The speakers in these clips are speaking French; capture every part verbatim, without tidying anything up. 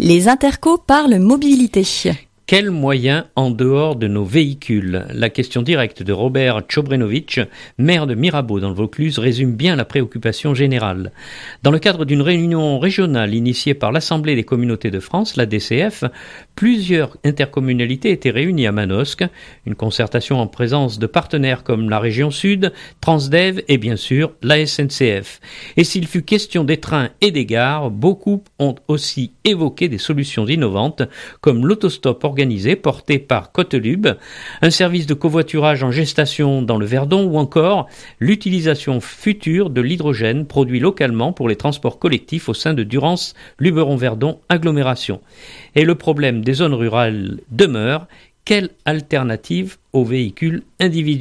Les intercos parlent mobilité. Quels moyens en dehors de nos véhicules ? La question directe de Robert Tchobrenovic, maire de Mirabeau dans le Vaucluse, résume bien la préoccupation générale. Dans le cadre d'une réunion régionale initiée par l'Assemblée des communautés de France, la D C F, plusieurs intercommunalités étaient réunies à Manosque, une concertation en présence de partenaires comme la région Sud, Transdev et bien sûr la S N C F. Et s'il fut question des trains et des gares, beaucoup ont aussi évoqué des solutions innovantes comme l'autostop organisé porté par Cotelub, un service de covoiturage en gestation dans le Verdon ou encore l'utilisation future de l'hydrogène produit localement pour les transports collectifs au sein de Durance Luberon-Verdon agglomération. Et le problème des zones rurales demeure. Quelle alternative aux véhicules individuels ?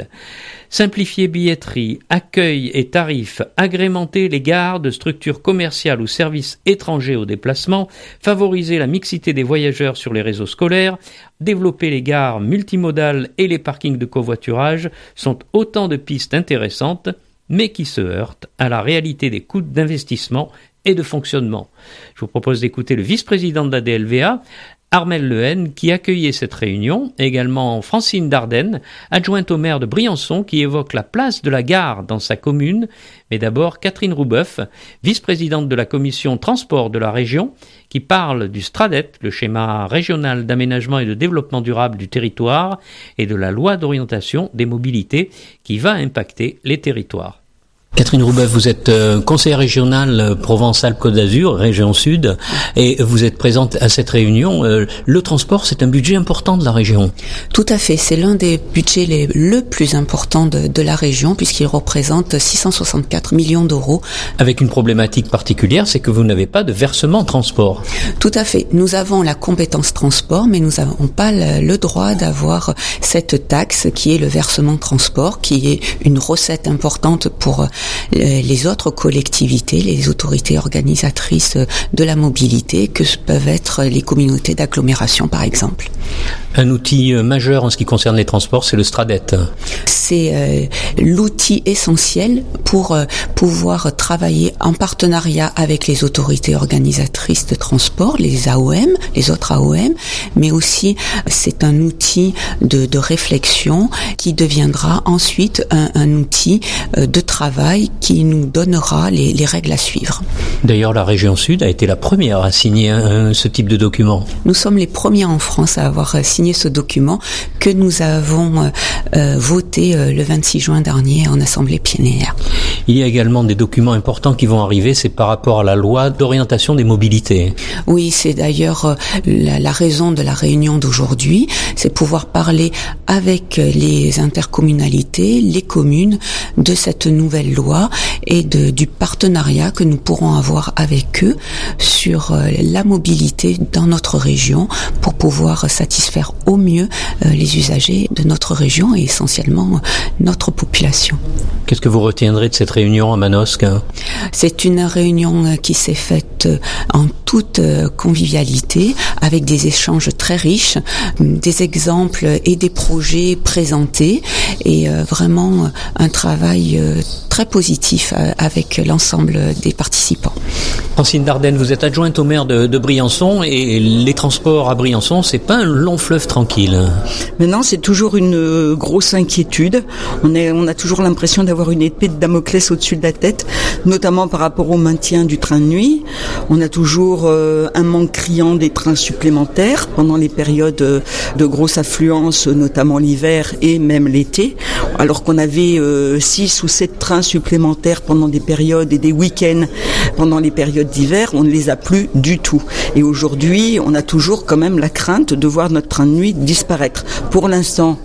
Simplifier billetterie, accueil et tarifs, agrémenter les gares de structures commerciales ou services étrangers au déplacement, favoriser la mixité des voyageurs sur les réseaux scolaires, développer les gares multimodales et les parkings de covoiturage sont autant de pistes intéressantes, mais qui se heurtent à la réalité des coûts d'investissement et de fonctionnement. Je vous propose d'écouter le vice-président de la D L V A, Armel Lehen, qui accueillait cette réunion, également Francine Dardenne, adjointe au maire de Briançon, qui évoque la place de la gare dans sa commune, mais d'abord Catherine Roubeuf, vice-présidente de la commission transport de la région, qui parle du STRADET, le schéma régional d'aménagement et de développement durable du territoire, et de la loi d'orientation des mobilités qui va impacter les territoires. Catherine Roubeuf, vous êtes euh, conseillère régionale Provence-Alpes-Côte d'Azur, région Sud, et vous êtes présente à cette réunion. Euh, le transport, c'est un budget important de la région. Tout à fait, c'est l'un des budgets les, le plus important de, de la région, puisqu'il représente six cent soixante-quatre millions d'euros. Avec une problématique particulière, c'est que vous n'avez pas de versement transport. Tout à fait, nous avons la compétence transport, mais nous n'avons pas le, le droit d'avoir cette taxe qui est le versement transport, qui est une recette importante pour les autres collectivités, les autorités organisatrices de la mobilité, que peuvent être les communautés d'agglomération par exemple. Un outil majeur en ce qui concerne les transports, c'est le STRADET. C'est euh, l'outil essentiel pour euh, pouvoir travailler en partenariat avec les autorités organisatrices de transport, les A O M, les autres A O M, mais aussi c'est un outil de, de réflexion qui deviendra ensuite un, un outil euh, de travail qui nous donnera les, les règles à suivre. D'ailleurs, la région Sud a été la première à signer un, ce type de document. Nous sommes les premiers en France à avoir signé ce document que nous avons euh, voté euh, le vingt-six juin dernier en assemblée plénière. Il y a également des documents importants qui vont arriver, c'est par rapport à la loi d'orientation des mobilités. Oui, c'est d'ailleurs euh, la, la raison de la réunion d'aujourd'hui, c'est pouvoir parler avec les intercommunalités, les communes de cette nouvelle loi et de, du partenariat que nous pourrons avoir avec eux sur euh, la mobilité dans notre région pour pouvoir satisfaire au mieux euh, les usagers de notre région et essentiellement notre population. Qu'est-ce que vous retiendrez de cette réunion à Manosque ? C'est une réunion qui s'est faite en toute convivialité, avec des échanges très riches, des exemples et des projets présentés, et vraiment un travail très positif avec l'ensemble des participants. Francine Dardenne, vous êtes adjointe au maire de, de Briançon, et les transports à Briançon, c'est pas un long fleuve tranquille. Maintenant, c'est toujours une grosse inquiétude. On, est, on a toujours l'impression d'avoir une épée de Damoclès au-dessus de la tête, notamment par rapport au maintien du train de nuit. On a toujours euh, un manque criant des trains supplémentaires pendant les périodes euh, de grosse affluence, notamment l'hiver et même l'été, alors qu'on avait euh, six ou sept trains supplémentaires pendant des périodes et des week-ends pendant les périodes d'hiver, on ne les a plus du tout. Et aujourd'hui, on a toujours quand même la crainte de voir notre train de nuit disparaître. Pour l'instant,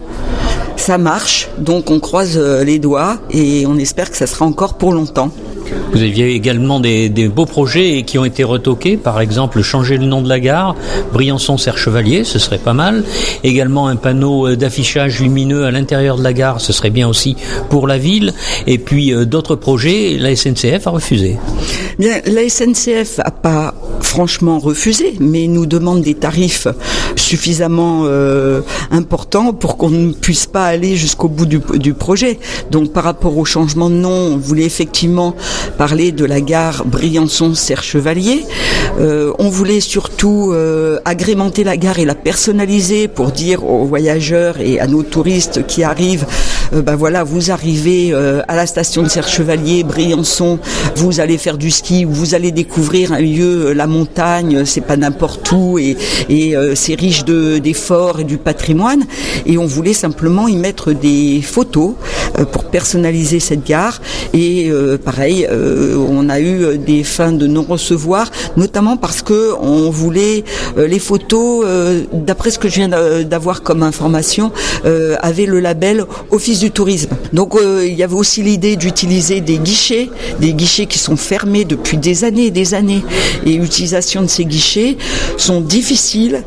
ça marche, donc on croise les doigts et on espère que ça sera encore pour longtemps. Vous aviez également des, des beaux projets qui ont été retoqués, par exemple changer le nom de la gare, Briançon-Serre-Chevalier, ce serait pas mal. Également un panneau d'affichage lumineux à l'intérieur de la gare, ce serait bien aussi pour la ville. Et puis euh, d'autres projets, la S N C F a refusé. Bien, la S N C F a pas franchement refusé, mais nous demandent des tarifs suffisamment euh, importants pour qu'on ne puisse pas aller jusqu'au bout du, du projet. Donc par rapport au changement de nom, on voulait effectivement parler de la gare Briançon-Serre-Chevalier. Euh, on voulait surtout euh, agrémenter la gare et la personnaliser pour dire aux voyageurs et à nos touristes qui arrivent, euh, ben voilà, vous arrivez euh, à la station de Serre-Chevalier, Briançon, vous allez faire du ski, vous allez découvrir un lieu, la montagne, c'est pas n'importe où, et, et euh, c'est riche de, des forts et du patrimoine. Et on voulait simplement y mettre des photos euh, pour personnaliser cette gare. Et euh, pareil, euh, on a eu des fins de non-recevoir, notamment parce que on voulait euh, les photos, euh, d'après ce que je viens d'avoir comme information, euh, avaient le label Office du tourisme. Donc euh, il y avait aussi l'idée d'utiliser des guichets, des guichets qui sont fermés depuis des années et des années. Et l'utilisation de ces guichets sont difficiles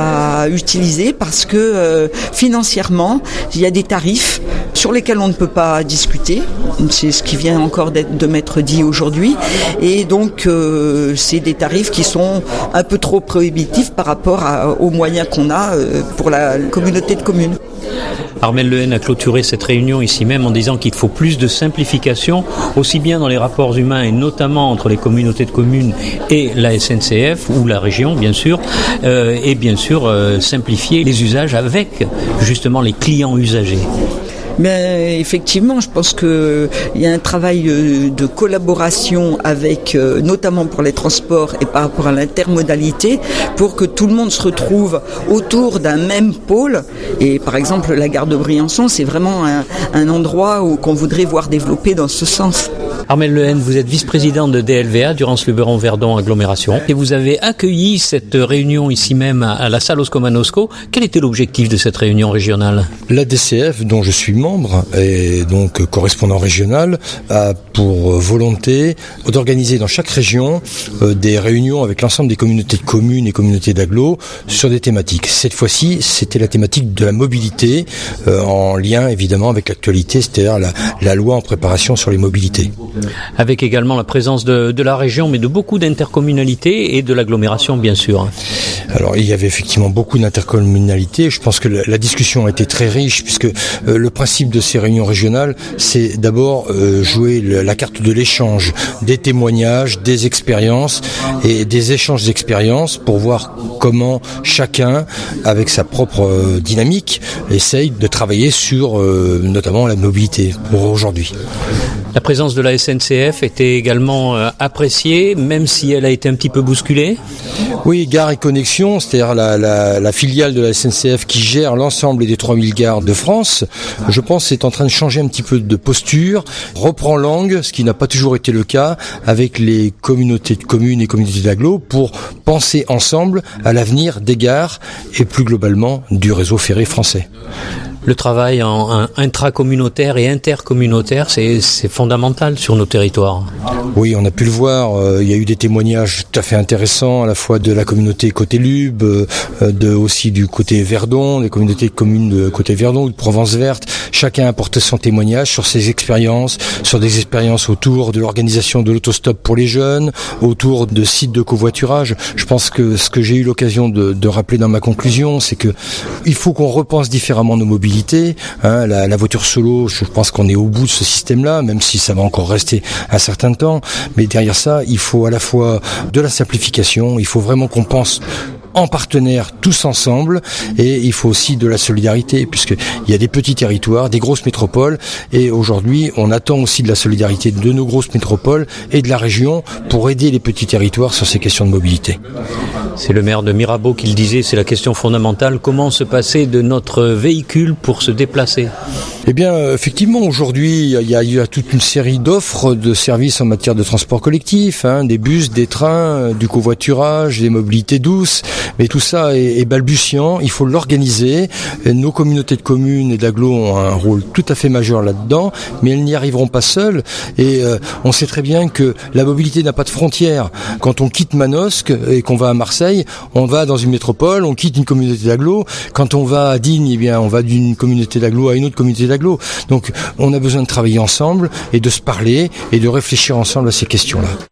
à utiliser parce que euh, financièrement, il y a des tarifs sur lesquels on ne peut pas discuter. C'est ce qui vient encore d'être, de m'être dit aujourd'hui. Et donc, euh, c'est des tarifs qui sont un peu trop prohibitifs par rapport à, aux moyens qu'on a euh, pour la communauté de communes. Armelle Lehen a clôturé cette réunion ici même en disant qu'il faut plus de simplification, aussi bien dans les rapports humains et notamment entre les communautés de communes et la S N C F ou la région bien sûr, euh, et bien sûr euh, simplifier les usages avec justement les clients usagers. Mais effectivement, je pense que il y a un travail de collaboration avec, notamment pour les transports et par rapport à l'intermodalité, pour que tout le monde se retrouve autour d'un même pôle. Et par exemple, la gare de Briançon, c'est vraiment un, un endroit où qu'on voudrait voir développer dans ce sens. Armelle Lehen, vous êtes vice-présidente de D L V A, Durance-Luberon-Verdon Agglomération, et vous avez accueilli cette réunion ici même à la salle Osco-Manosco. Quel était l'objectif de cette réunion régionale ? La D C F, dont je suis membre et donc correspondant régional, a pour volonté d'organiser dans chaque région des réunions avec l'ensemble des communautés de communes et communautés d'agglo sur des thématiques. Cette fois-ci, c'était la thématique de la mobilité, en lien évidemment avec l'actualité, c'est-à-dire la, la loi en préparation sur les mobilités. Avec également la présence de, de la région, mais de beaucoup d'intercommunalités et de l'agglomération, bien sûr. Alors, il y avait effectivement beaucoup d'intercommunalités. Je pense que la, la discussion a été très riche, puisque euh, le principe de ces réunions régionales, c'est d'abord euh, jouer le, la carte de l'échange, des témoignages, des expériences et des échanges d'expériences pour voir comment chacun, avec sa propre euh, dynamique, essaye de travailler sur euh, notamment la mobilité pour aujourd'hui. La présence de la S N C F était également euh, appréciée, même si elle a été un petit peu bousculée. Oui, Gares et Connexions, c'est-à-dire la, la, la filiale de la S N C F qui gère l'ensemble des trois mille gares de France, je pense c'est en train de changer un petit peu de posture, reprend langue, ce qui n'a pas toujours été le cas, avec les communautés de communes et communautés d'agglo pour penser ensemble à l'avenir des gares et plus globalement du réseau ferré français. Le travail en, en intracommunautaire et intercommunautaire, c'est, c'est fondamental sur nos territoires. Oui, on a pu le voir. Euh, il y a eu des témoignages tout à fait intéressants, à la fois de la communauté côté Lube, euh, de aussi du côté Verdon, des communautés de communes de côté Verdon ou de Provence Verte. Chacun a apporté son témoignage sur ses expériences, sur des expériences autour de l'organisation de l'autostop pour les jeunes, autour de sites de covoiturage. Je pense que ce que j'ai eu l'occasion de, de rappeler dans ma conclusion, c'est que il faut qu'on repense différemment nos mobilités. Hein, la, la voiture solo, je pense qu'on est au bout de ce système-là, même si ça va encore rester un certain temps. Mais derrière ça, il faut à la fois de la simplification, il faut vraiment qu'on pense en partenaire tous ensemble, et il faut aussi de la solidarité, puisqu'il y a des petits territoires, des grosses métropoles, et aujourd'hui on attend aussi de la solidarité de nos grosses métropoles et de la région pour aider les petits territoires sur ces questions de mobilité. C'est le maire de Mirabeau qui le disait, c'est la question fondamentale, comment se passer de notre véhicule pour se déplacer ? Eh bien, effectivement, aujourd'hui, il y a, il y a toute une série d'offres de services en matière de transport collectif, hein, des bus, des trains, du covoiturage, des mobilités douces, mais tout ça est, est balbutiant, il faut l'organiser. Nos communautés de communes et d'agglo ont un rôle tout à fait majeur là-dedans, mais elles n'y arriveront pas seules, et euh, on sait très bien que la mobilité n'a pas de frontières. Quand on quitte Manosque et qu'on va à Marseille, on va dans une métropole, on quitte une communauté d'agglo. Quand on va à Digne, eh bien, on va d'une communauté d'agglo à une autre communauté d'agglo. Donc on a besoin de travailler ensemble et de se parler et de réfléchir ensemble à ces questions-là.